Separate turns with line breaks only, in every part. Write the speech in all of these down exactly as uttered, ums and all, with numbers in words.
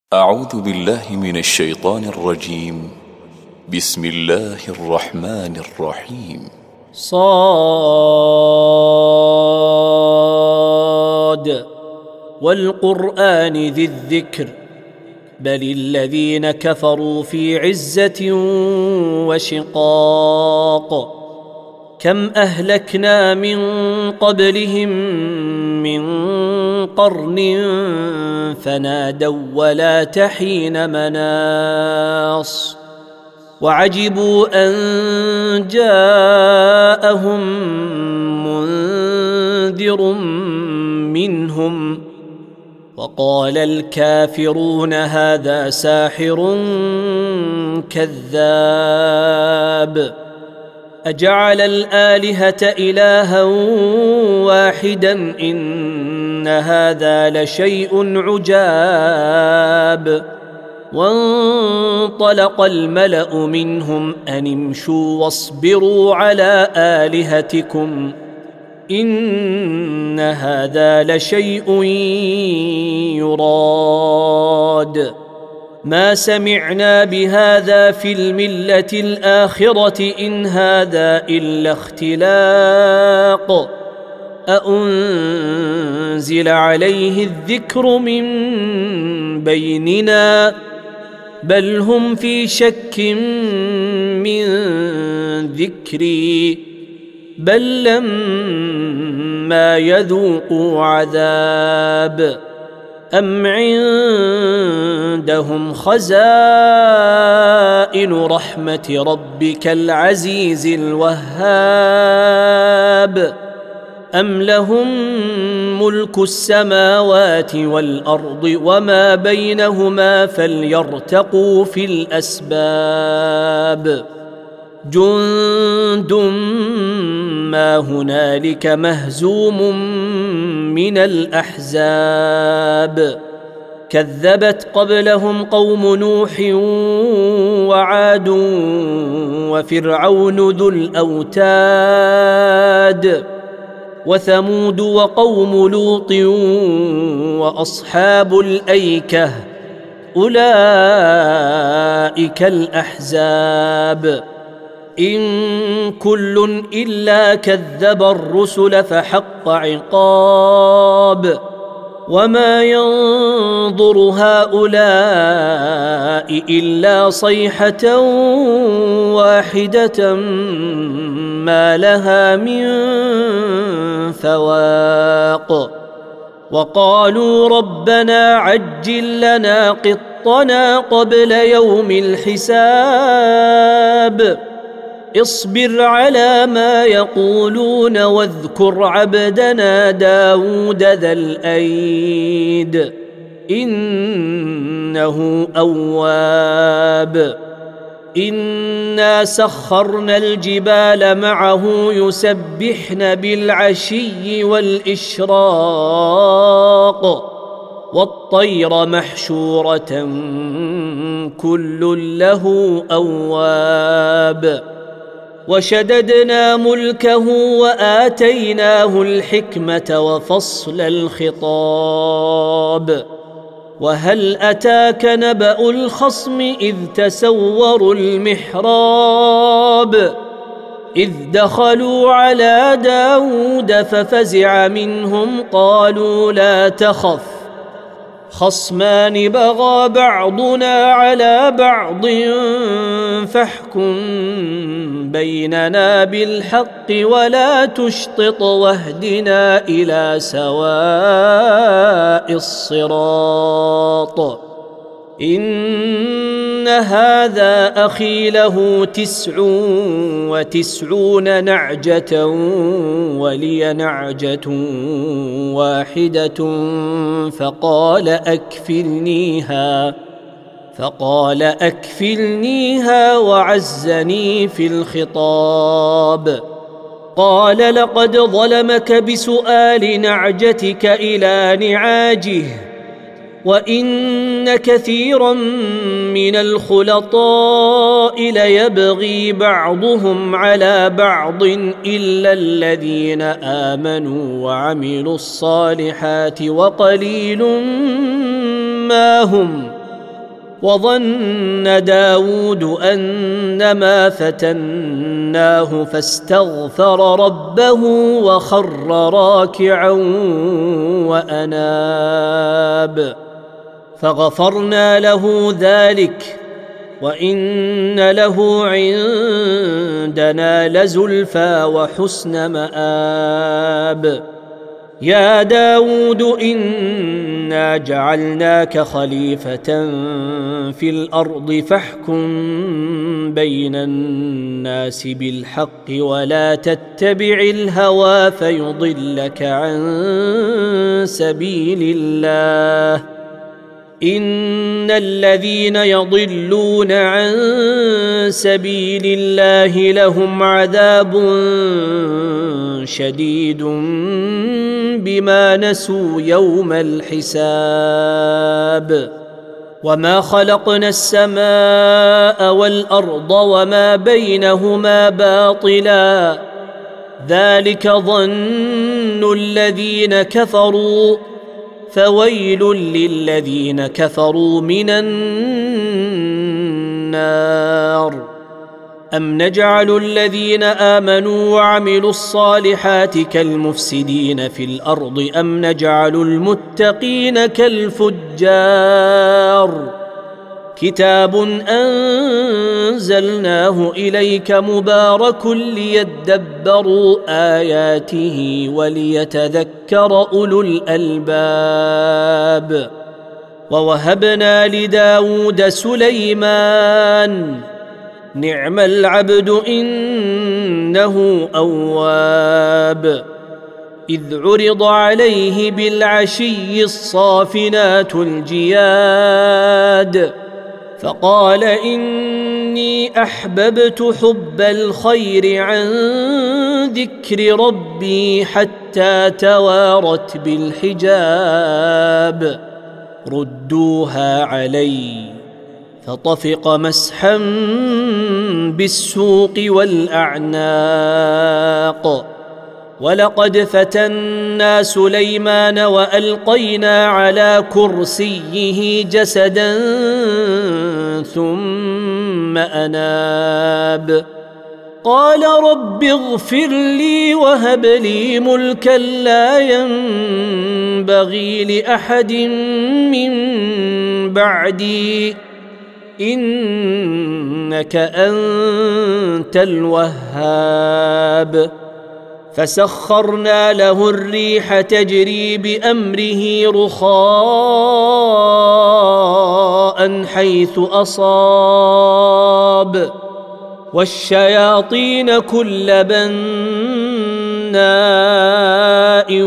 أعوذ بالله من الشيطان الرجيم. بسم الله الرحمن الرحيم.
صاد والقرآن ذي الذكر بل الذين كفروا في عزة وشقاق كم أهلكنا من قبلهم من قرن فنادوا ولا تحين مناص وعجبوا أن جاءهم منذر منهم وقال الكافرون هذا ساحر كذاب أجعل الآلهة إلها واحدا إن هذا لشيء عجاب وانطلق الملأ منهم أن امشوا واصبروا على آلهتكم إن هذا لشيء يراد ما سمعنا بهذا في الملة الآخرة إن هذا إلا اختلاق أأنزل عليه الذكر من بيننا بل هم في شك من ذكري بل لما يذوقوا عذاب أم عندهم خزائن رحمة ربك العزيز الوهاب أم لهم ملك السماوات والأرض وما بينهما فليرتقوا في الأسباب جند ما هنالك مهزوم من الأحزاب كذبت قبلهم قوم نوح وعاد وفرعون ذو الأوتاد وثمود وقوم لوط وأصحاب الأيكة أولئك الأحزاب إن كل إلا كذب الرسل فحق عقاب وما ينظر هؤلاء إلا صيحة واحدة ما لها من فواق وقالوا ربنا عجل لنا قطنا قبل يوم الحساب اصبر على ما يقولون واذكر عبدنا داود ذا الأيد إنه أواب إنا سخرنا الجبال معه يسبحن بالعشي والإشراق والطير محشورة كل له أواب وشددنا ملكه وآتيناه الحكمة وفصل الخطاب وهل أتاك نبأ الخصم إذ تسوروا المحراب إذ دخلوا على داود ففزع منهم قالوا لا تخف خصمان بغى بعضنا على بعض فاحكم بيننا بالحق ولا تشطط واهدنا إلى سواء الصراط إن هذا أخي له تسع وتسعون نعجة ولي نعجة واحدة فقال أكفلنيها فقال أكفلنيها وعزني في الخطاب قال لقد ظلمك بسؤال نعجتك إلى نعاجه وإن كثيرا من الخلطاء ليبغي بعضهم على بعض إلا الذين آمنوا وعملوا الصالحات وقليل ما هم وظن داود أنما فتناه فاستغفر ربه وخر راكعا وأناب فغفرنا له ذلك وإن له عندنا لزلفى وحسن مآب يا داود إنا جعلناك خليفة في الأرض فاحكم بين الناس بالحق ولا تتبع الهوى فيضلك عن سبيل الله إن الذين يضلون عن سبيل الله لهم عذاب شديد بما نسوا يوم الحساب وما خلقنا السماء والأرض وما بينهما باطلا ذلك ظن الذين كفروا فويل للذين كفروا من النار أم نجعل الذين آمنوا وعملوا الصالحات كالمفسدين في الأرض أم نجعل المتقين كالفجار كتاب أنزلناه إليك مبارك ليدبروا آياته وليتذكر أولو الألباب ووهبنا لداود سليمان نعم العبد إنه أواب إذ عرض عليه بالعشي الصافنات الجياد فقال إني أحببت حب الخير عن ذكر ربي حتى توارت بالحجاب ردوها علي فطفق مسحا بالسوق والأعناق ولقد فتنا سليمان وألقينا على كرسيه جسدا ثم أناب قال رب اغفر لي وهب لي ملكا لا ينبغي لأحد من بعدي إنك أنت الوهاب فسخرنا له الريح تجري بأمره رخاء حيث أصاب والشياطين كل بناء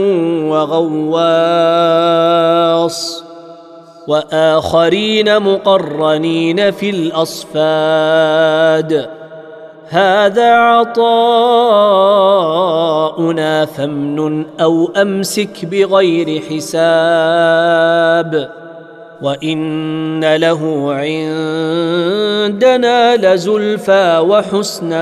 وغواص وآخرين مقرنين في الأصفاد هذا عطاؤنا فامنن أو أمسك بغير حساب وإن له عندنا لزلفى وحسن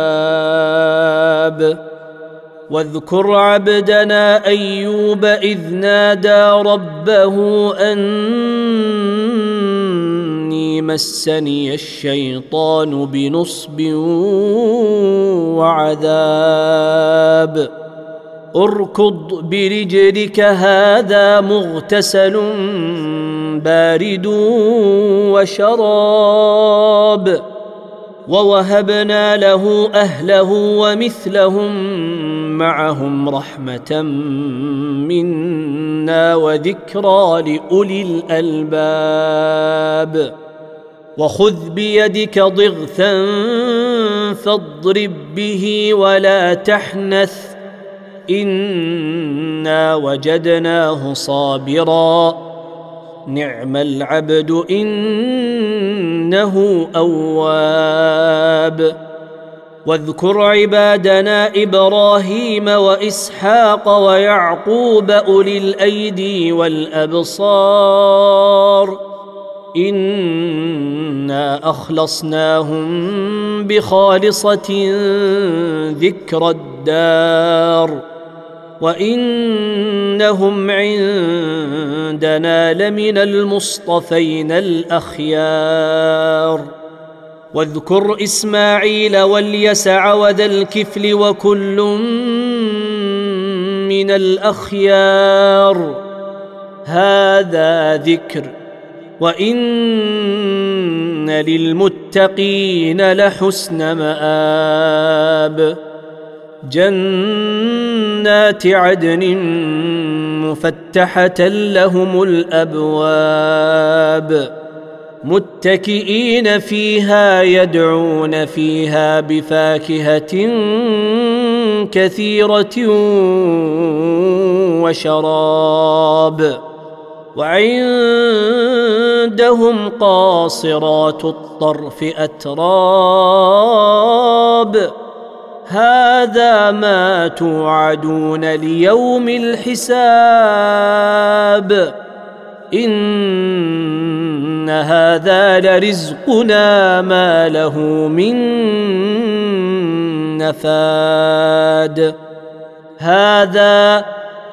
مآب واذكر عبدنا أيوب إذ نادى ربه أني مسني الشيطان بنصب وعذاب اركض برجلك هذا مغتسل بارد وشراب ووهبنا له أهله ومثلهم معهم رحمة منا وذكرى لأولي الألباب وخذ بيدك ضغثا فاضرب به ولا تحنث إنا وجدناه صابرا نعم العبد إنه أواب واذكر عبادنا إبراهيم وإسحاق ويعقوب أولي الأيدي والأبصار إنا أخلصناهم بخالصة ذكر الدار وإنهم عندنا لمن المصطفين الأخيار واذكر إسماعيل واليسع وذا الكفل وكل من الأخيار هذا ذكر وإن للمتقين لحسن مآب جنات عدن مفتحة لهم الأبواب متكئين فيها يدعون فيها بفاكهة كثيرة وشراب وعندهم قاصرات الطرف أتراب هذا ما توعدون ليوم الحساب إن هذا لرزقنا ما له من نفاد هذا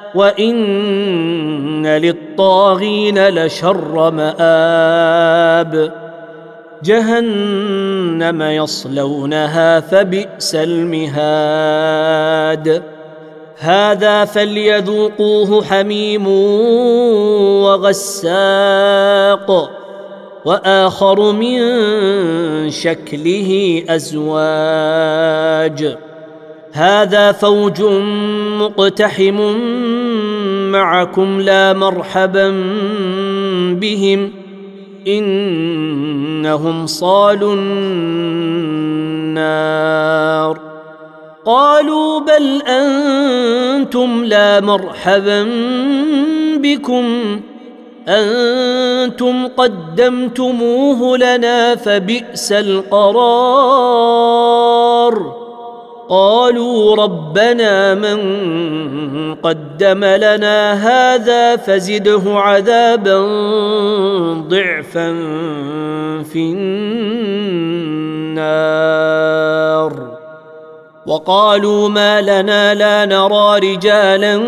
وإن للطاغين لشر مآب جهنم يصلونها فبئس المهاد هذا فليذوقوه حميم وغساق وآخر من شكله أزواج هذا فوج مقتحم معكم لا مرحبا بهم إنهم صالوا النار قالوا بل أنتم لا مرحبا بكم أنتم قدمتموه لنا فبئس القرار قالوا ربنا من قدم لنا هذا فزده عذابا ضعفا في النار وقالوا ما لنا لا نرى رجالا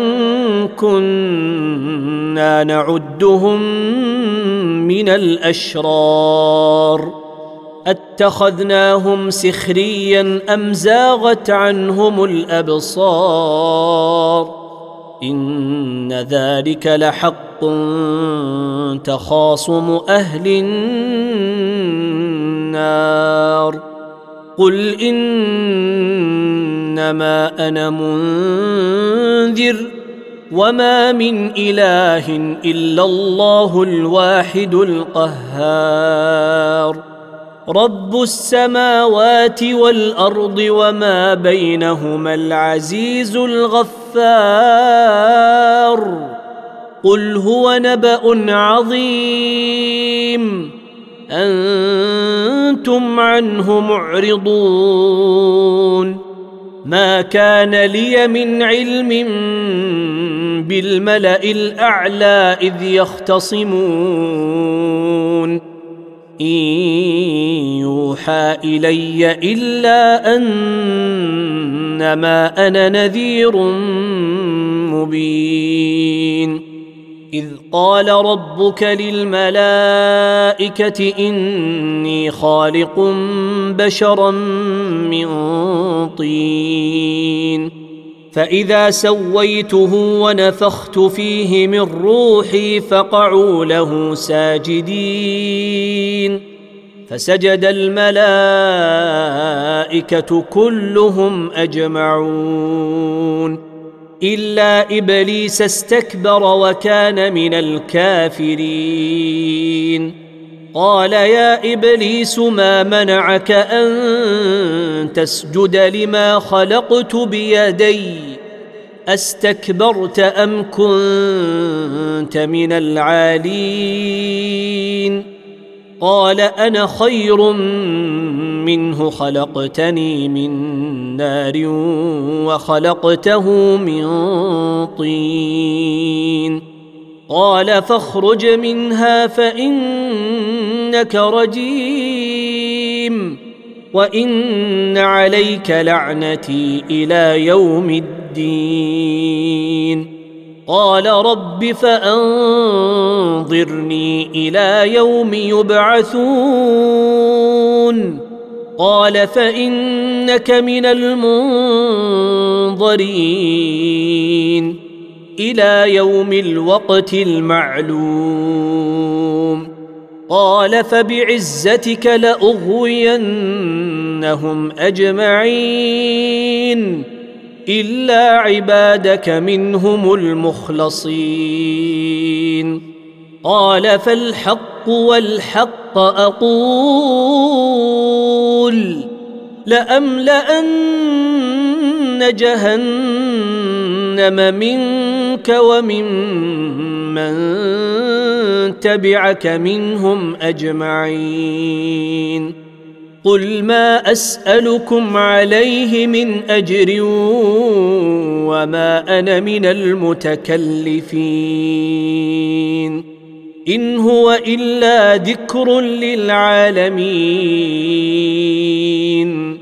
كنا نعدهم من الأشرار اتخذناهم سخريا أم زاغت عنهم الأبصار إن ذلك لحق تخاصم أهل النار قل إنما أنا منذر وما من إله إلا الله الواحد القهار رب السماوات والأرض وما بينهما العزيز الغفار قل هو نبأ عظيم أنتم عنه معرضون ما كان لي من علم بالملأ الأعلى إذ يختصمون إن يوحى إلي إلا أنما أنا نذير مبين إذ قال ربك للملائكة إني خالق بشرا من طين فإذا سويته ونفخت فيه من روحي فقعوا له ساجدين فسجد الملائكة كلهم أجمعون إلا إبليس استكبر وكان من الكافرين قال يا إبليس ما منعك أن تسجد لما خلقت بيدي أستكبرت أم كنت من العالين قال أنا خير منه خلقتني من نار وخلقته من طين قال فاخرج منها فإنك رجيم وإن عليك لعنتي إلى يوم الدين. قال رب فأنظرني إلى يوم يبعثون. قال فإنك من المنظرين إلى يوم الوقت المعلوم. قال فبعزتك لأغوينهم أجمعين إلا عبادك منهم المخلصين. قال فالحق والحق أقول لأملأن جهنم منك ومن من تبعك منهم أجمعين. قل ما أسألكم عليه من أجر وما أنا من المتكلفين إن هو إلا ذكر للعالمين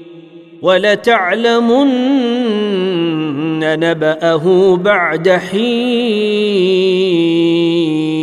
ولتعلمن نبأه بعد حين.